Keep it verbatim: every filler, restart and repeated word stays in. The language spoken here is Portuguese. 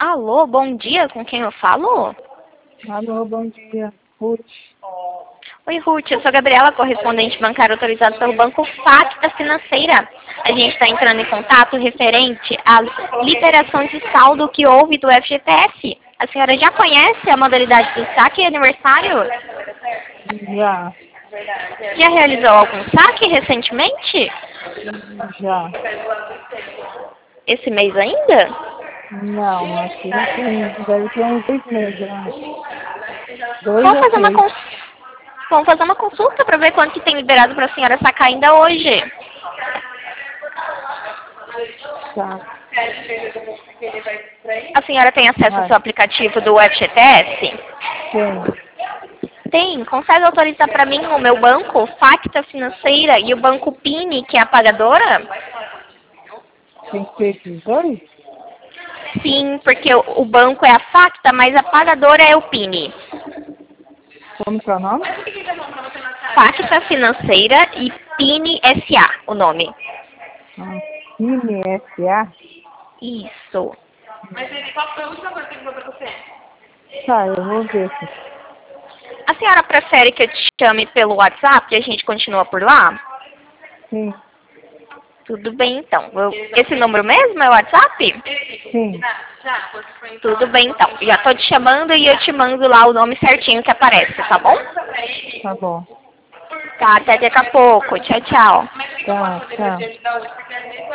Alô, bom dia, com quem eu falo? Alô, bom dia. Ruth. Oi, Ruth, eu sou a Gabriela, correspondente bancária autorizada pelo Banco Facta Financeira. A gente está entrando em contato referente à liberação de saldo que houve do F G T S. A senhora já conhece a modalidade do saque e aniversário? Já, Já realizou algum saque recentemente? já. Esse mês ainda? Não, acho que já tem, deve ter uns dois meses, né? Dois Vamos ou fazer uma, três. cons... Vamos fazer uma consulta para ver quanto que tem liberado para a senhora sacar ainda hoje. Tá. A senhora tem acesso ao Vai. seu aplicativo do F G T S? Tem. Tem. Consegue autorizar para mim o meu banco, Facta Financeira, e o banco Pini, que é a pagadora? Tem que ter esses dois? Sim, porque o, o banco é a Facta, mas a pagadora é o Pini. Como que é o nome? Facta Financeira e Pini S A, o nome. Ah, Cine S A? Isso. Mas ele, qual foi a última coisa que ele falou pra você? Tá, eu vou ver aqui. A senhora prefere que eu te chame pelo WhatsApp e a gente continua por lá? Sim, Tudo bem, então. Eu- esse número mesmo é o WhatsApp? sim. Já, você foi Tudo bem, então. Já tô te chamando e eu te mando lá o nome certinho que aparece, tá bom? Tá bom. Tá, até daqui a pouco. Tchau, tchau. Tá, tchau. da outra, porque às vezes